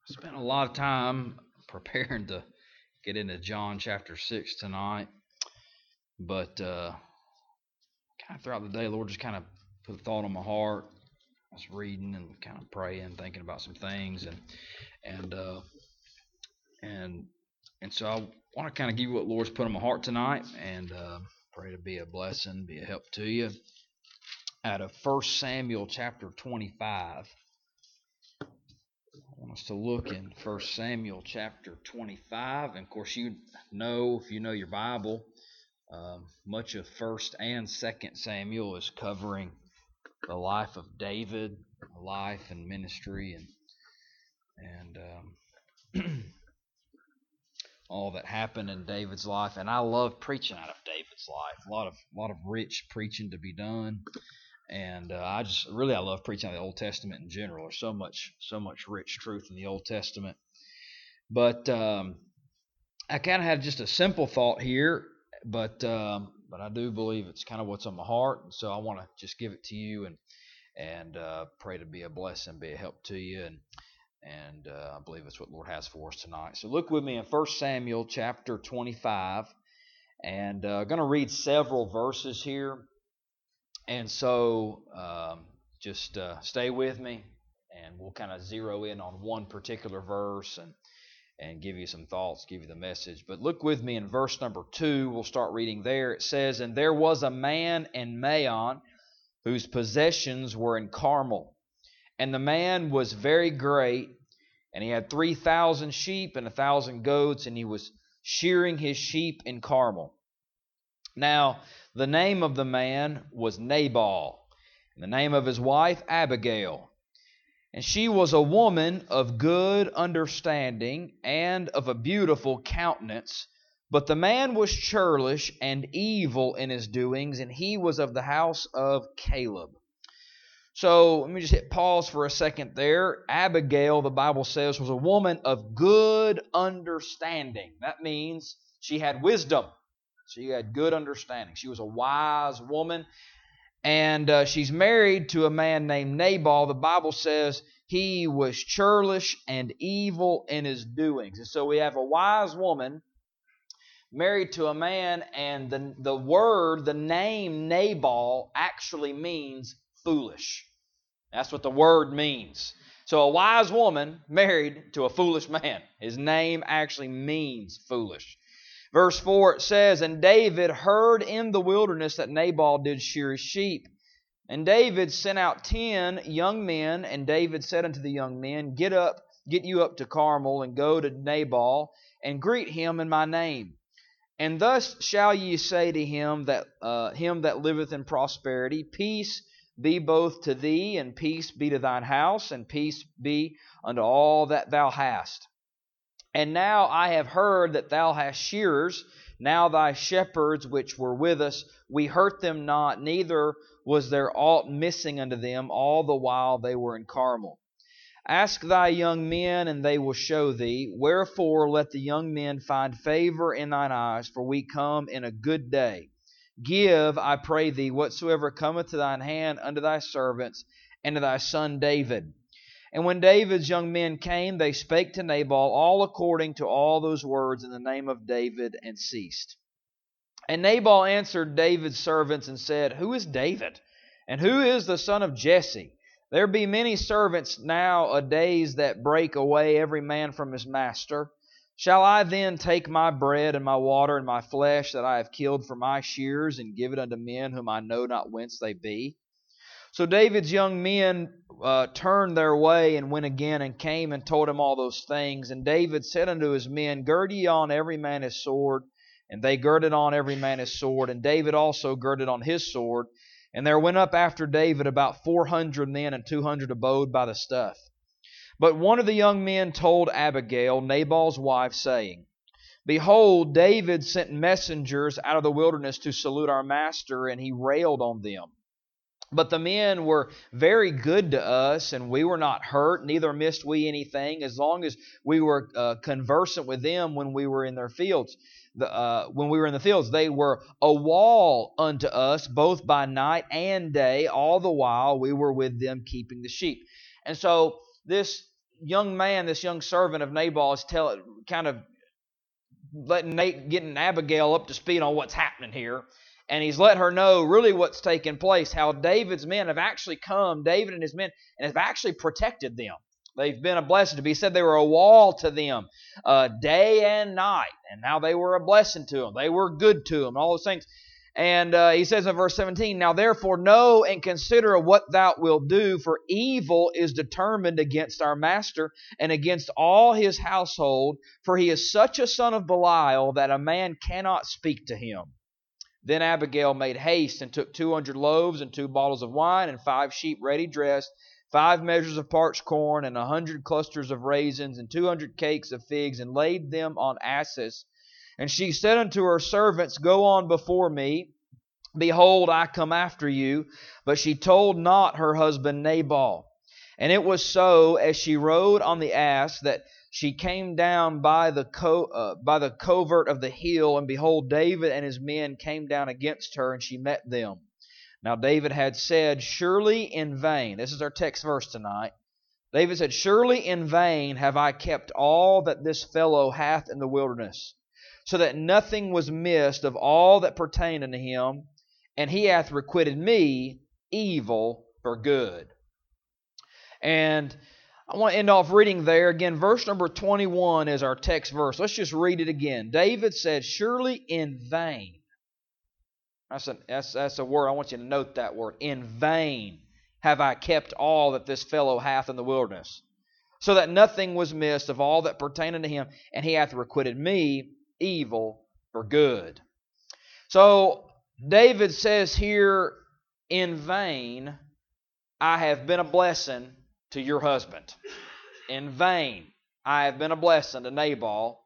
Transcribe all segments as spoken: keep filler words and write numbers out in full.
Spent a lot of time preparing to get into John chapter six tonight, but uh, kind of throughout the day, the Lord just kind of put a thought on my heart. I was reading and kind of praying, thinking about some things, and and uh, and and so I want to kind of give you what the Lord's put on my heart tonight, and uh, pray to be a blessing, be a help to you. Out of First Samuel chapter twenty-five. I want us to look in First Samuel chapter twenty-five. And of course, you know, if you know your Bible, um, much of First and Second Samuel is covering the life of David, life and ministry, and and um, all that happened in David's life. And I love preaching out of David's life. A lot of a lot of rich preaching to be done. And uh, I just really I love preaching on the Old Testament in general. There's so much so much rich truth in the Old Testament. But um, I kind of had just a simple thought here, but um, but I do believe it's kind of what's on my heart, and so I want to just give it to you and and uh, pray to be a blessing, be a help to you, and and uh, I believe it's what the Lord has for us tonight. So look with me in First Samuel chapter twenty-five, and uh, I'm going to read several verses here. And so um, just uh, stay with me, and we'll kind of zero in on one particular verse and, and give you some thoughts, give you the message. But look with me in verse number two. We'll start reading there. It says, "And there was a man in Maon whose possessions were in Carmel. And the man was very great, and he had three thousand sheep and a thousand goats, and he was shearing his sheep in Carmel. Now, the name of the man was Nabal, and the name of his wife Abigail. And she was a woman of good understanding and of a beautiful countenance. But the man was churlish and evil in his doings, and he was of the house of Caleb." So let me just hit pause for a second there. Abigail, the Bible says, was a woman of good understanding. That means she had wisdom. She had good understanding. She was a wise woman. And uh, she's married to a man named Nabal. The Bible says he was churlish and evil in his doings. And so we have a wise woman married to a man, and the, the word, the name Nabal actually means foolish. That's what the word means. So a wise woman married to a foolish man. His name actually means foolish. Verse four, it says, "And David heard in the wilderness that Nabal did shear his sheep. And David sent out ten young men, and David said unto the young men, Get up, get you up to Carmel, and go to Nabal, and greet him in my name. And thus shall ye say to him that uh, him that liveth in prosperity, Peace be both to thee, and peace be to thine house, and peace be unto all that thou hast. And now I have heard that thou hast shearers. Now thy shepherds which were with us, we hurt them not, neither was there aught missing unto them all the while they were in Carmel. Ask thy young men, and they will show thee. Wherefore let the young men find favor in thine eyes, for we come in a good day. Give, I pray thee, whatsoever cometh to thine hand unto thy servants and to thy son David. And when David's young men came, they spake to Nabal all according to all those words in the name of David, and ceased. And Nabal answered David's servants and said, Who is David? And who is the son of Jesse? There be many servants nowadays that break away every man from his master. Shall I then take my bread and my water and my flesh that I have killed for my shears, and give it unto men whom I know not whence they be? So David's young men uh, turned their way and went again, and came and told him all those things. And David said unto his men, Gird ye on every man his sword. And they girded on every man his sword. And David also girded on his sword. And there went up after David about four hundred men, and two hundred abode by the stuff. But one of the young men told Abigail, Nabal's wife, saying, Behold, David sent messengers out of the wilderness to salute our master, and he railed on them. But the men were very good to us, and we were not hurt, neither missed we anything, as long as we were uh, conversant with them when we were in their fields. The, uh, when we were in the fields, they were a wall unto us, both by night and day, all the while we were with them keeping the sheep. And so this young man, this young servant of Nabal, is tell, kind of letting Nate, getting Abigail up to speed on what's happening here. And he's let her know really what's taking place, how David's men have actually come, David and his men, and have actually protected them. They've been a blessing to be. He said they were a wall to them uh, day and night, and how they were a blessing to them. They were good to them, all those things. And uh, he says in verse seventeen, "Now therefore know and consider what thou wilt do, for evil is determined against our master and against all his household, for he is such a son of Belial that a man cannot speak to him." Then Abigail made haste and took two hundred loaves and two bottles of wine and five sheep ready dressed, five measures of parched corn and a hundred clusters of raisins and two hundred cakes of figs, and laid them on asses. And she said unto her servants, "Go on before me. Behold, I come after you." But she told not her husband Nabal. And it was so, as she rode on the ass, that she came down by the co- uh, by the covert of the hill, and behold, David and his men came down against her, and she met them. Now David had said, "Surely in vain," this is our text verse tonight, David said, "Surely in vain have I kept all that this fellow hath in the wilderness, so that nothing was missed of all that pertained unto him, and he hath requited me evil for good." And I want to end off reading there. Again, verse number twenty-one is our text verse. Let's just read it again. David said, "Surely in vain." That's a, that's, that's a word. I want you to note that word. "In vain have I kept all that this fellow hath in the wilderness, so that nothing was missed of all that pertained unto him, and he hath requited me evil for good." So David says here, "In vain I have been a blessing to your husband. In vain I have been a blessing to Nabal.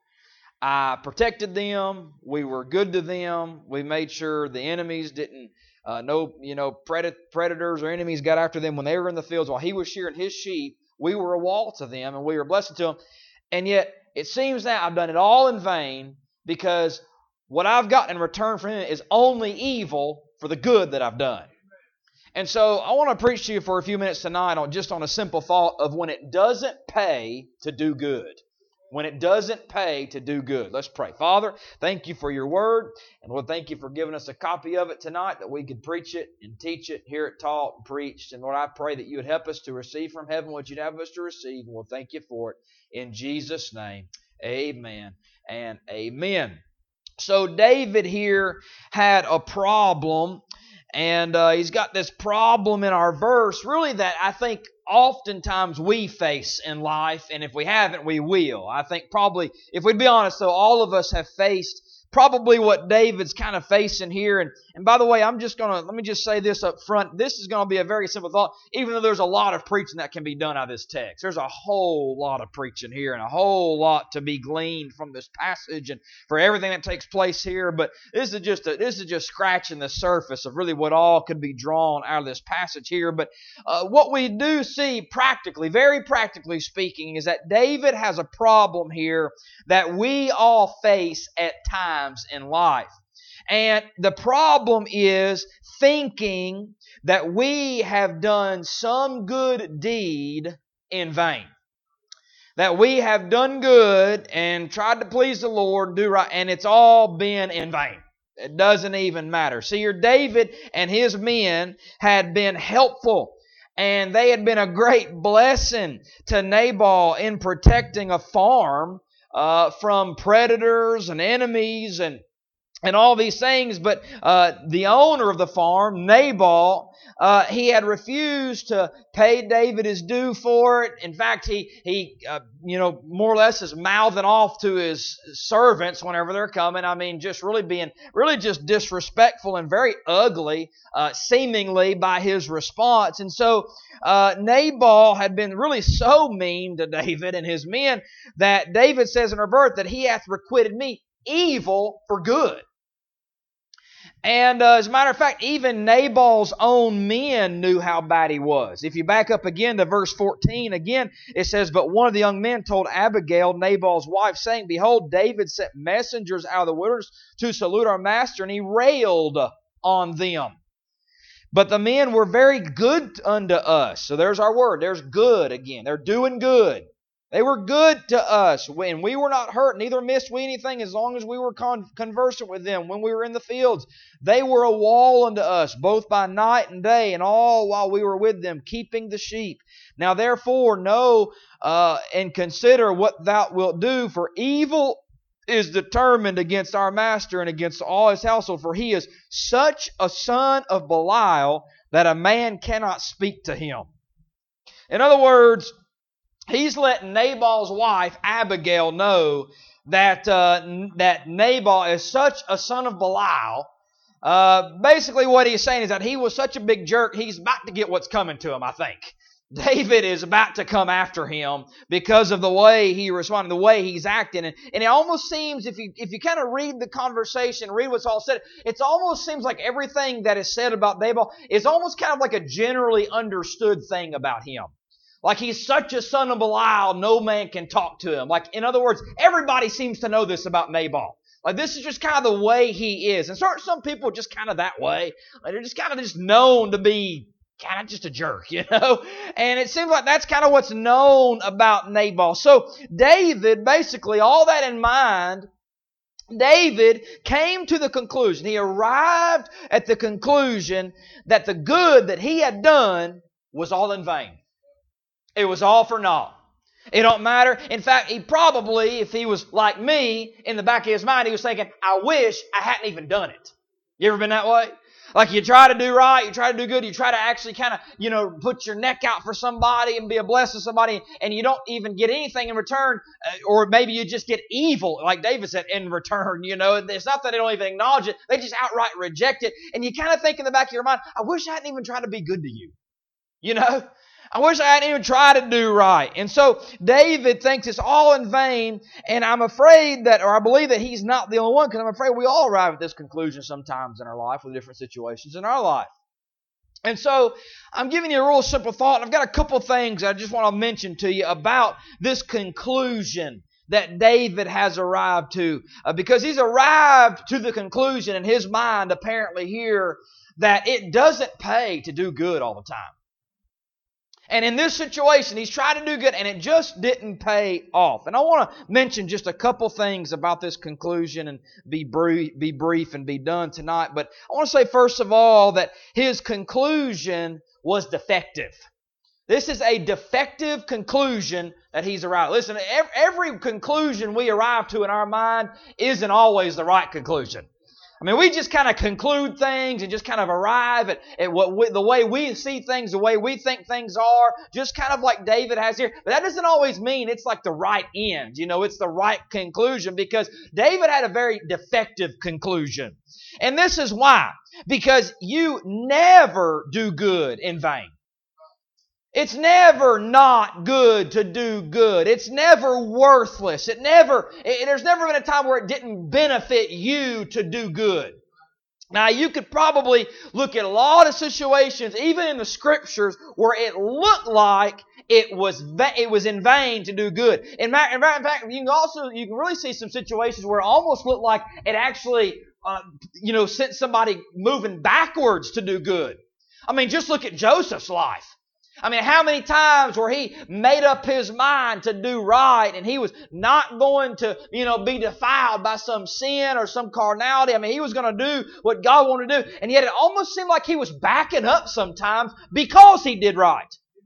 I protected them. We were good to them. We made sure the enemies didn't, uh, no, you know, predators or enemies got after them when they were in the fields. While he was shearing his sheep, we were a wall to them, and we were a blessing to them. And yet it seems now I've done it all in vain, because what I've gotten in return from him is only evil for the good that I've done." And so I want to preach to you for a few minutes tonight on just on a simple thought of when it doesn't pay to do good. When it doesn't pay to do good. Let's pray. Father, thank you for your word. And Lord, thank you for giving us a copy of it tonight that we could preach it and teach it, hear it taught and preached. And Lord, I pray that you would help us to receive from heaven what you'd have us to receive. And we'll thank you for it. In Jesus' name, amen and amen. So David here had a problem. And uh, he's got this problem in our verse, really, that I think oftentimes we face in life, and if we haven't, we will. I think probably, if we'd be honest, though, all of us have faced probably what David's kind of facing here. And, and by the way, I'm just going to, let me just say this up front. This is going to be a very simple thought, even though there's a lot of preaching that can be done out of this text. There's a whole lot of preaching here and a whole lot to be gleaned from this passage and for everything that takes place here. But this is just a, this is just scratching the surface of really what all could be drawn out of this passage here. But uh, what we do see practically, very practically speaking, is that David has a problem here that we all face at times in life. And the problem is thinking that we have done some good deed in vain. That we have done good and tried to please the Lord, do right, and it's all been in vain. It doesn't even matter. See, here David and his men had been helpful, and they had been a great blessing to Nabal in protecting a farm Uh, from predators and enemies and and all these things. But uh, the owner of the farm, Nabal, uh, he had refused to pay David his due for it. In fact, he, he uh, you know, more or less is mouthing off to his servants whenever they're coming. I mean, just really being, really just disrespectful and very ugly, uh, seemingly, by his response. And so uh, Nabal had been really so mean to David and his men that David says in her birth that he hath requited me evil for good. And uh, as a matter of fact, even Nabal's own men knew how bad he was. If you back up again to verse fourteen, again, it says, "But one of the young men told Abigail, Nabal's wife, saying, Behold, David sent messengers out of the wilderness to salute our master, and he railed on them. But the men were very good unto us." So there's our word. There's good again. They're doing good. They were good to us when we were not hurt, neither missed we anything as long as we were con- conversant with them when we were in the fields. They were a wall unto us, both by night and day, and all while we were with them, keeping the sheep. Now therefore know uh, and consider what thou wilt do, for evil is determined against our master and against all his household, for he is such a son of Belial that a man cannot speak to him. In other words, he's letting Nabal's wife, Abigail, know that uh, that Nabal is such a son of Belial. Uh, basically what he's saying is that he was such a big jerk, he's about to get what's coming to him, I think. David is about to come after him because of the way he responded, the way he's acting. And, and it almost seems, if you if you kind of read the conversation, read what's all said, it almost seems like everything that is said about Nabal is almost kind of like a generally understood thing about him. Like he's such a son of Belial, no man can talk to him. Like, in other words, everybody seems to know this about Nabal. Like, this is just kind of the way he is. And some, some people are just kind of that way. Like, they're just kind of just known to be kind of just a jerk, you know? And it seems like that's kind of what's known about Nabal. So David, basically, all that in mind, David came to the conclusion, he arrived at the conclusion that the good that he had done was all in vain. It was all for naught. It don't matter. In fact, he probably, if he was like me, in the back of his mind, he was thinking, I wish I hadn't even done it. You ever been that way? Like you try to do right, you try to do good, you try to actually kind of, you know, put your neck out for somebody and be a blessing to somebody, and you don't even get anything in return, uh, or maybe you just get evil, like David said, in return, you know. It's not that they don't even acknowledge it, they just outright reject it, and you kind of think in the back of your mind, I wish I hadn't even tried to be good to you. You know? I wish I hadn't even tried to do right. And so David thinks it's all in vain, and I'm afraid that, or I believe that he's not the only one, because I'm afraid we all arrive at this conclusion sometimes in our life with different situations in our life. And so I'm giving you a real simple thought, and I've got a couple things I just want to mention to you about this conclusion that David has arrived to, uh, because he's arrived to the conclusion in his mind apparently here that it doesn't pay to do good all the time. And in this situation, he's tried to do good, and it just didn't pay off. And I want to mention just a couple things about this conclusion and be brief, be brief and be done tonight. But I want to say, first of all, that his conclusion was defective. This is a defective conclusion that he's arrived. Listen, every, every conclusion we arrive to in our mind isn't always the right conclusion. I mean, we just kind of conclude things and just kind of arrive at, at what we, the way we see things, the way we think things are, just kind of like David has here. But that doesn't always mean it's like the right end. You know, it's the right conclusion, because David had a very defective conclusion. And this is why. Because you never do good in vain. It's never not good to do good. It's never worthless. It never, it, there's never been a time where it didn't benefit you to do good. Now, you could probably look at a lot of situations, even in the Scriptures, where it looked like it was va- it was in vain to do good. In fact, in fact, you can also you can really see some situations where it almost looked like it actually, uh, you know, sent somebody moving backwards to do good. I mean, just look at Joseph's life. I mean, how many times where he made up his mind to do right, and he was not going to, you know, be defiled by some sin or some carnality. I mean, he was going to do what God wanted to do, and yet it almost seemed like he was backing up sometimes because he did right.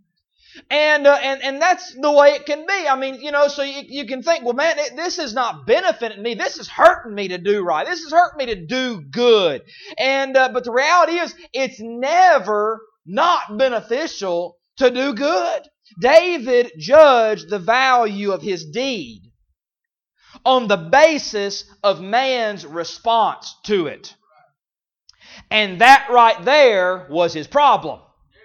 And uh, and and that's the way it can be. I mean, you know, so you, you can think, well, man, it, this is not benefiting me. This is hurting me to do right. This is hurting me to do good. And uh, but the reality is, it's never not beneficial to do good. David judged the value of his deed on the basis of man's response to it. And that right there was his problem.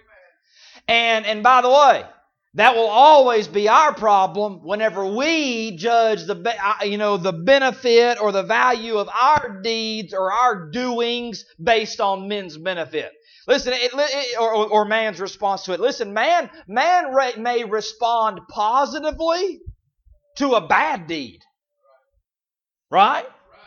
And, and by the way, that will always be our problem whenever we judge the, you know, the benefit or the value of our deeds or our doings based on men's benefit. Listen, it, it, or, or man's response to it. Listen, man, man may respond positively to a bad deed. Right?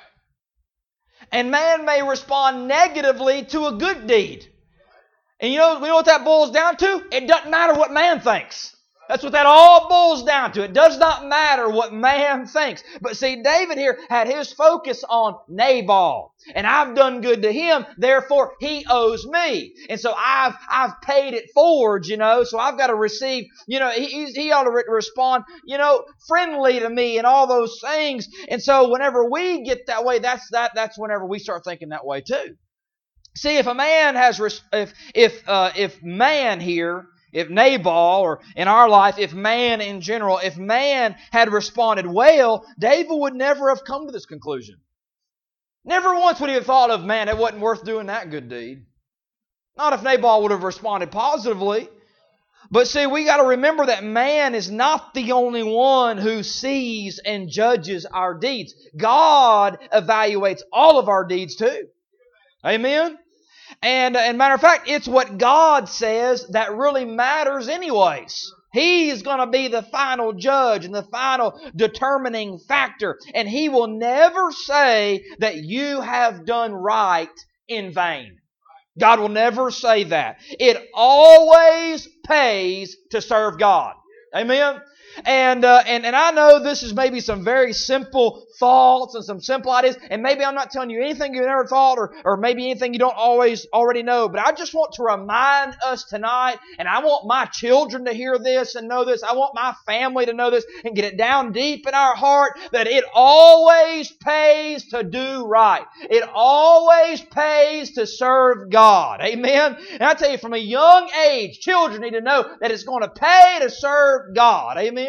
And man may respond negatively to a good deed. And you know, you know what that boils down to? It doesn't matter what man thinks. That's what that all boils down to. It does not matter what man thinks. But see, David here had his focus on Nabal. And I've done good to him, therefore he owes me. And so I've I've paid it forward, you know, so I've got to receive, you know, he, he ought to re- respond, you know, friendly to me and all those things. And so whenever we get that way, that's that that's whenever we start thinking that way too. See, if a man has, res- if if uh, if man here, if Nabal, or in our life, if man in general, if man had responded well, David would never have come to this conclusion. Never once would he have thought of, man, it wasn't worth doing that good deed. Not if Nabal would have responded positively. But see, we got to remember that man is not the only one who sees and judges our deeds. God evaluates all of our deeds too. Amen? And, and matter of fact, it's what God says that really matters anyways. He's going to be the final judge and the final determining factor. And He will never say that you have done right in vain. God will never say that. It always pays to serve God. Amen? And, uh, and and I know this is maybe some very simple thoughts and some simple ideas, and maybe I'm not telling you anything you've never thought, or, or maybe anything you don't always already know, but I just want to remind us tonight, and I want my children to hear this and know this. I want my family to know this and get it down deep in our heart that it always pays to do right. It always pays to serve God. Amen? And I tell you, from a young age, children need to know that it's going to pay to serve God. Amen?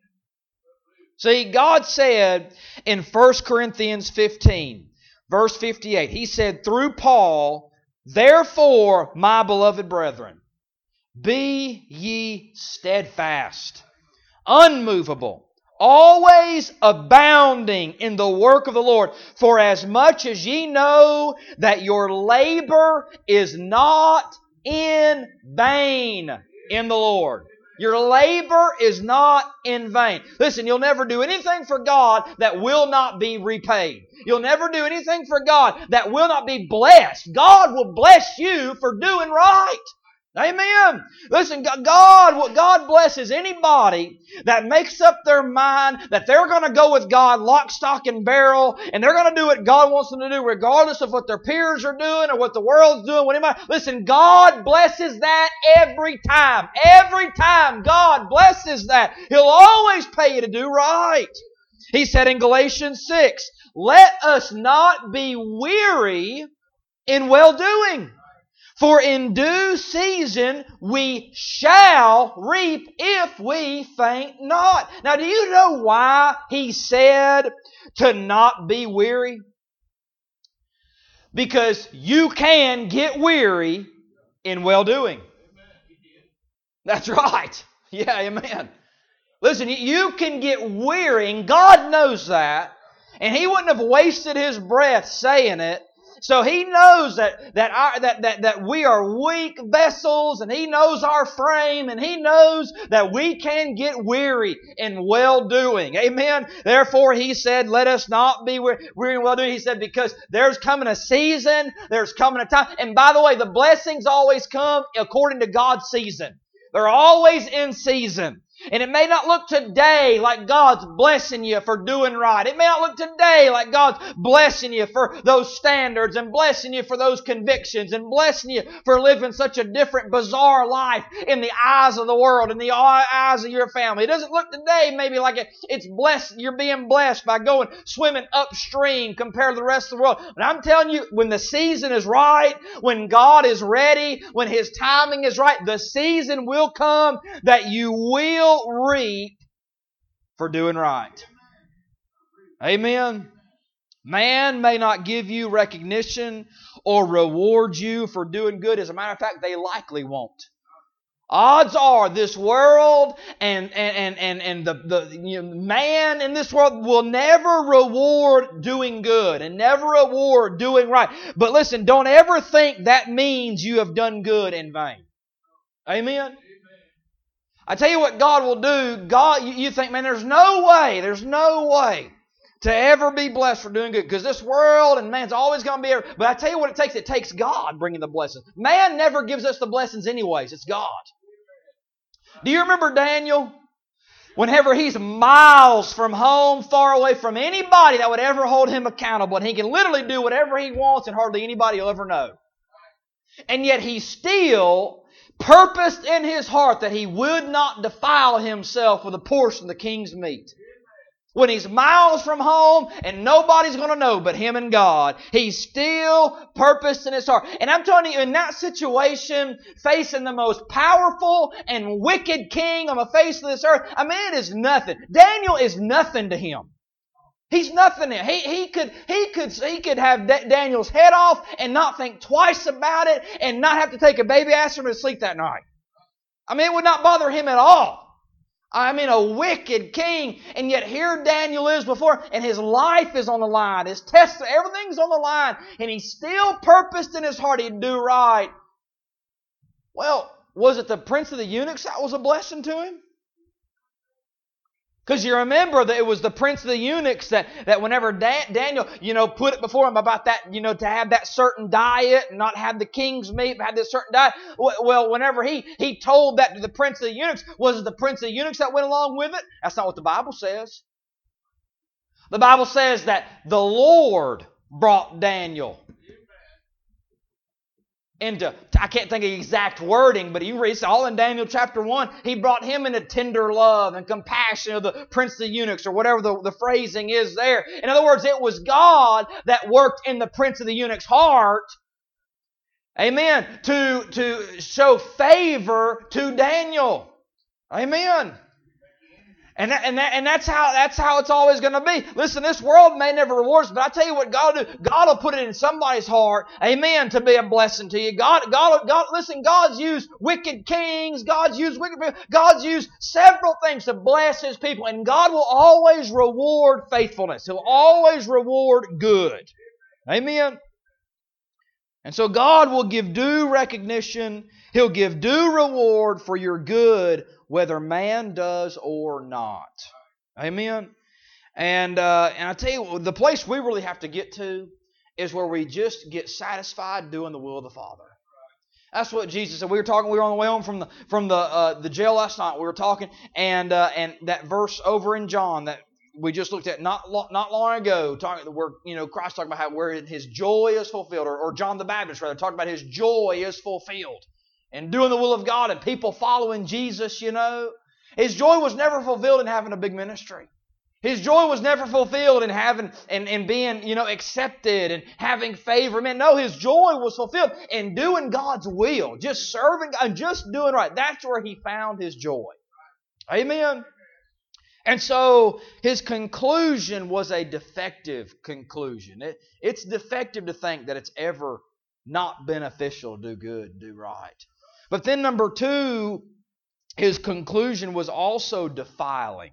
See, God said in First Corinthians fifteen, verse fifty-eight, He said, through Paul, therefore, my beloved brethren, be ye steadfast, unmovable, always abounding in the work of the Lord, for as much as ye know that your labor is not in vain in the Lord. Your labor is not in vain. Listen, you'll never do anything for God that will not be repaid. You'll never do anything for God that will not be blessed. God will bless you for doing right. Amen. Listen, God, God blesses anybody that makes up their mind that they're going to go with God lock, stock, and barrel, and they're going to do what God wants them to do regardless of what their peers are doing or what the world's doing. What anybody, listen, God blesses that every time. Every time God blesses that. He'll always pay you to do right. He said in Galatians six, let us not be weary in well-doing. For in due season we shall reap if we faint not. Now, do you know why He said to not be weary? Because you can get weary in well-doing. That's right. Yeah, amen. Listen, you can get weary, and God knows that. And He wouldn't have wasted His breath saying it. So He knows that that, our, that that that we are weak vessels, and He knows our frame, and He knows that we can get weary in well-doing. Amen? Therefore, He said, let us not be weary in well-doing. He said, because there's coming a season, there's coming a time. And by the way, the blessings always come according to God's season. They're always in season. And it may not look today like God's blessing you for doing right. It may not look today like God's blessing you for those standards and blessing you for those convictions and blessing you for living such a different, bizarre life in the eyes of the world, in the eyes of your family. It doesn't look today maybe like it, it's blessed. You're being blessed by going swimming upstream compared to the rest of the world. But I'm telling you, when the season is right, when God is ready, when His timing is right, the season will come that you will reap for doing right. Amen. Man may not give you recognition or reward you for doing good. As a matter of fact, they likely won't. Odds are this world and and and and the the you know, man in this world will never reward doing good and never reward doing right. But listen, don't ever think that means you have done good in vain. Amen. I tell you what God will do. God, you, you think, man, there's no way, there's no way to ever be blessed for doing good, because this world and man's always going to be. But I tell you what it takes. It takes God bringing the blessings. Man never gives us the blessings anyways. It's God. Do you remember Daniel? Whenever he's miles from home, far away from anybody that would ever hold him accountable, and he can literally do whatever he wants and hardly anybody will ever know. And yet he still purposed in his heart that he would not defile himself with a portion of the king's meat. When he's miles from home and nobody's going to know but him and God, he still purposed in his heart. And I'm telling you, in that situation, facing the most powerful and wicked king on the face of this earth, I mean, it is nothing. Daniel is nothing to him. He's nothing. He, he could he could he could have D- Daniel's head off and not think twice about it and not have to take a baby aspirin to sleep that night. I mean, it would not bother him at all. I mean, a wicked king, and yet here Daniel is before, and his life is on the line. His test, everything's on the line, and he still purposed in his heart he'd do right. Well, was it the prince of the eunuchs that was a blessing to him? Because you remember that it was the prince of the eunuchs that, that whenever Dan, Daniel, you know, put it before him about that, you know, to have that certain diet and not have the king's meat, but have this certain diet. Well, whenever he, he told that to the prince of the eunuchs, was it the prince of the eunuchs that went along with it? That's not what the Bible says. The Bible says that the Lord brought Daniel into, I can't think of the exact wording, but you read it's all in Daniel chapter one. He brought him into tender love and compassion of the prince of the eunuchs, or whatever the, the phrasing is there. In other words, it was God that worked in the prince of the eunuch's heart, amen, to, to show favor to Daniel. Amen. And that, and that, and that's how that's how it's always going to be. Listen, this world may never reward us, but I tell you what God will do. God will put it in somebody's heart, amen, to be a blessing to you. God, God, God. Listen, God's used wicked kings. God's used wicked people. God's used several things to bless His people, and God will always reward faithfulness. He'll always reward good. Amen. And so God will give due recognition. He'll give due reward for your good, whether man does or not. Amen? And uh, and I tell you, the place we really have to get to is where we just get satisfied doing the will of the Father. That's what Jesus said. We were talking. We were on the way home from the from the uh, the jail last night. We were talking, and uh, and that verse over in John that we just looked at not lo- not long ago, talking where you know Christ talking about how where His joy is fulfilled, or, or John the Baptist rather talking about His joy is fulfilled. And doing the will of God and people following Jesus, you know. His joy was never fulfilled in having a big ministry. His joy was never fulfilled in having and, and being, you know, accepted and having favor. Man, no, his joy was fulfilled in doing God's will, just serving God, just doing right. That's where he found his joy. Amen. And so his conclusion was a defective conclusion. It, it's defective to think that it's ever not beneficial to do good, do right. But then number two, his conclusion was also defiling.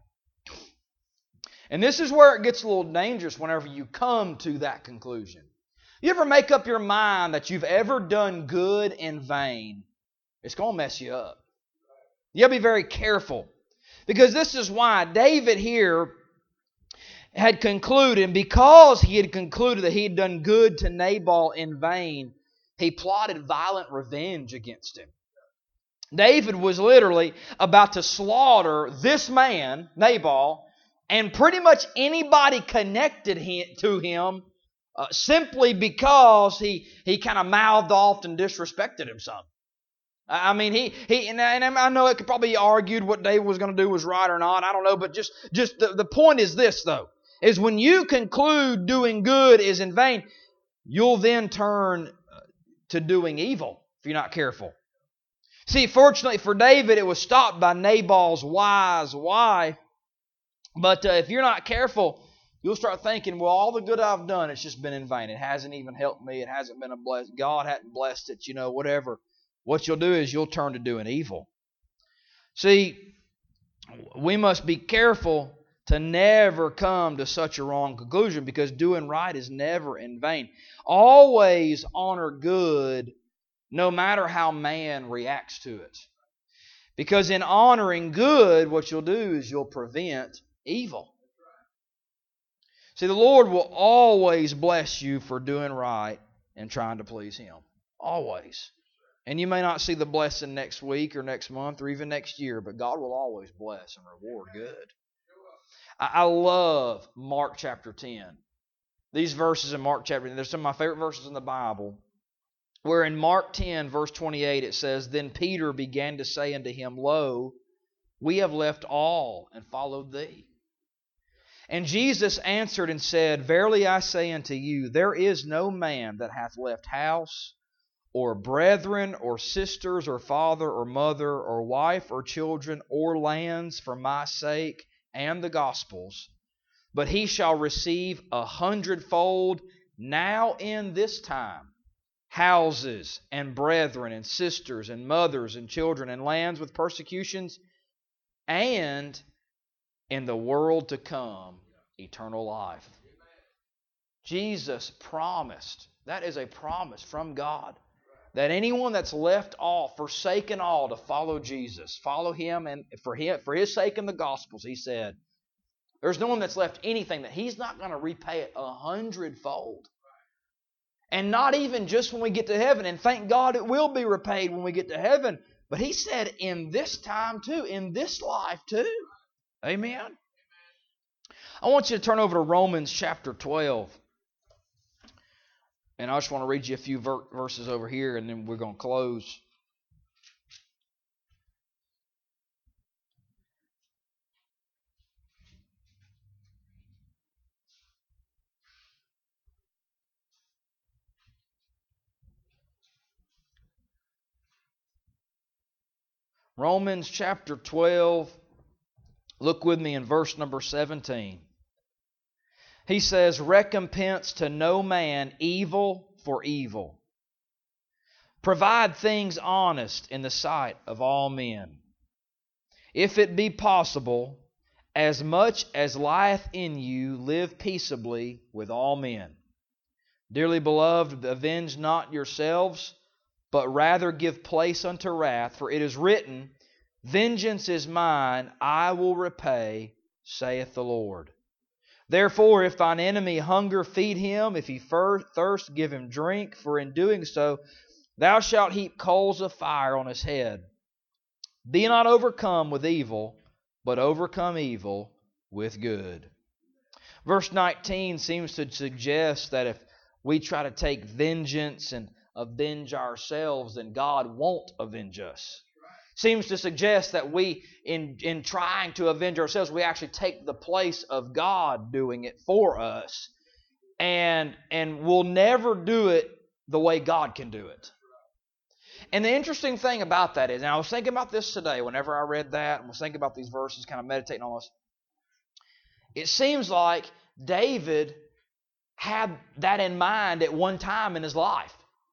And this is where it gets a little dangerous whenever you come to that conclusion. You ever make up your mind that you've ever done good in vain? It's going to mess you up. You got to be very careful. Because this is why David here had concluded, and because he had concluded that he had done good to Nabal in vain, he plotted violent revenge against him. David was literally about to slaughter this man, Nabal, and pretty much anybody connected to him uh, simply because he, he kind of mouthed off and disrespected him some. I mean, he, he and I know it could probably be argued what David was going to do was right or not. I don't know, but just, just the, the point is this, though, is when you conclude doing good is in vain, you'll then turn to doing evil if you're not careful. See, fortunately for David, it was stopped by Nabal's wise wife. But uh, if you're not careful, you'll start thinking, well, all the good I've done, it's just been in vain. It hasn't even helped me. It hasn't been a blessing. God hadn't blessed it, you know, whatever. What you'll do is you'll turn to doing evil. See, we must be careful to never come to such a wrong conclusion, because doing right is never in vain. Always honor good, no matter how man reacts to it. Because in honoring good, what you'll do is you'll prevent evil. See, the Lord will always bless you for doing right and trying to please Him. Always. And you may not see the blessing next week or next month or even next year, but God will always bless and reward good. I, I love Mark chapter ten. These verses in Mark chapter ten, they're some of my favorite verses in the Bible. Where in Mark ten, verse twenty-eight, it says, Then Peter began to say unto him, Lo, we have left all and followed thee. And Jesus answered and said, Verily I say unto you, there is no man that hath left house, or brethren, or sisters, or father, or mother, or wife, or children, or lands for my sake and the gospel's, but he shall receive a hundredfold now in this time, houses and brethren and sisters and mothers and children and lands with persecutions, and in the world to come, eternal life. Jesus promised, that is a promise from God, that anyone that's left all, forsaken all to follow Jesus, follow Him, and for Him, for His sake in the Gospels, He said, there's no one that's left anything that He's not going to repay it a hundredfold. And not even just when we get to heaven, and thank God it will be repaid when we get to heaven, but He said in this time too, in this life too. Amen? I want you to turn over to Romans chapter twelve. And I just want to read you a few ver- verses over here, and then we're going to close. Romans chapter twelve, look with me in verse number seventeen. He says, Recompense to no man evil for evil. Provide things honest in the sight of all men. If it be possible, as much as lieth in you, live peaceably with all men. Dearly beloved, avenge not yourselves, but rather give place unto wrath, for it is written, Vengeance is mine, I will repay, saith the Lord. Therefore, if thine enemy hunger, feed him. If he thirst, give him drink. For in doing so, thou shalt heap coals of fire on his head. Be not overcome with evil, but overcome evil with good. Verse nineteen seems to suggest that if we try to take vengeance and avenge ourselves, then God won't avenge us. Seems to suggest that we, in, in trying to avenge ourselves, we actually take the place of God doing it for us. And, and we'll never do it the way God can do it. And the interesting thing about that is, and I was thinking about this today whenever I read that, and I was thinking about these verses, kind of meditating on this. It seems like David had that in mind at one time in his life.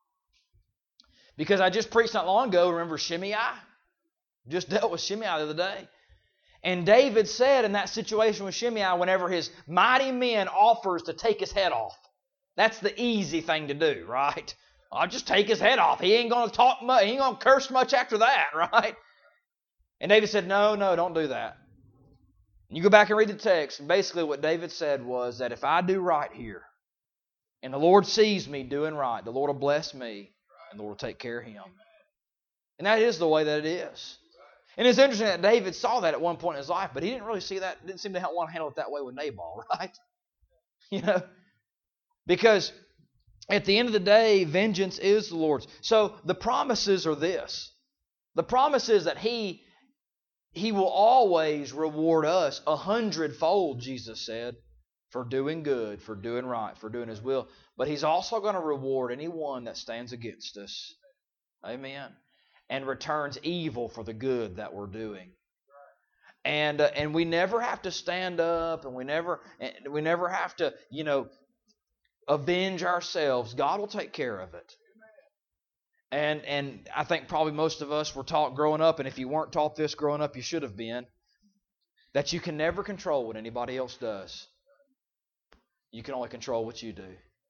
Because I just preached not long ago, remember Shimei? Just dealt with Shimei the other day. And David said in that situation with Shimei, whenever his mighty men offers to take his head off, that's the easy thing to do, right? I'll just take his head off. He ain't going to talk much. He ain't going to curse much after that, right? And David said, no, no, don't do that. And you go back and read the text, and basically what David said was that if I do right here, and the Lord sees me doing right, the Lord will bless me, and the Lord will take care of him. And that is the way that it is. And it's interesting that David saw that at one point in his life, but he didn't really see that, didn't seem to want to handle it that way with Nabal, right? You know? Because at the end of the day, vengeance is the Lord's. So the promises are this. The promise is that He, He will always reward us a hundredfold, Jesus said, for doing good, for doing right, for doing His will. But He's also going to reward anyone that stands against us. Amen. And returns evil for the good that we're doing. And uh, and we never have to stand up, and we never we never have to, you know, avenge ourselves. God will take care of it. And and I think probably most of us were taught growing up, and if you weren't taught this growing up, you should have been, that you can never control what anybody else does. You can only control what you do.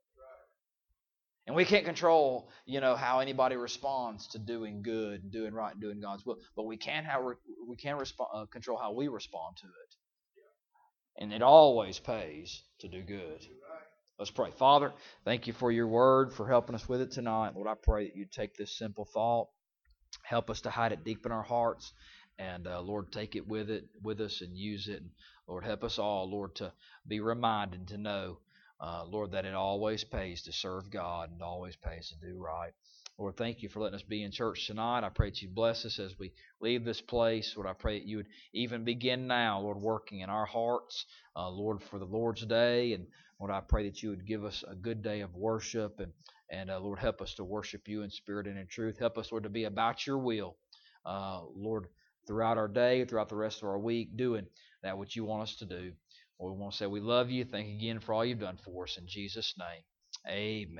And we can't control, you know, how anybody responds to doing good, doing right, and doing God's will. But we can how we can resp- uh, control how we respond to it. And it always pays to do good. Let's pray. Father, thank you for your word, for helping us with it tonight. Lord, I pray that you take this simple thought, help us to hide it deep in our hearts, and uh, Lord, take it with it with us and use it. And Lord, help us all, Lord, to be reminded to know, uh, Lord, that it always pays to serve God and always pays to do right. Lord, thank you for letting us be in church tonight. I pray that you bless us as we leave this place. Lord, I pray that you would even begin now, Lord, working in our hearts, uh, Lord, for the Lord's day. And Lord, I pray that you would give us a good day of worship, and, and uh, Lord, help us to worship you in spirit and in truth. Help us, Lord, to be about your will, uh, Lord, throughout our day, throughout the rest of our week, doing that which you want us to do. Lord, we want to say we love you. Thank you again for all you've done for us. In Jesus' name, amen.